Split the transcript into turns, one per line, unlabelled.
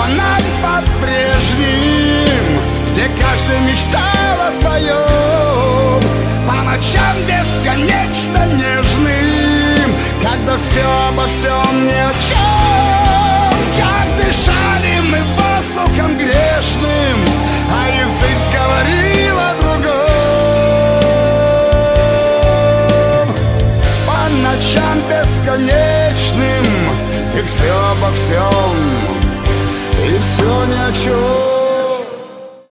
фонарь под прежним, где каждый мечтал о своем, по ночам бесконечно нежным, когда все обо всем ни о чем. Как дышали мы воздухом грешным, а язык говорил о другом. По ночам бесконечным, и все обо всем, и все ни о чем.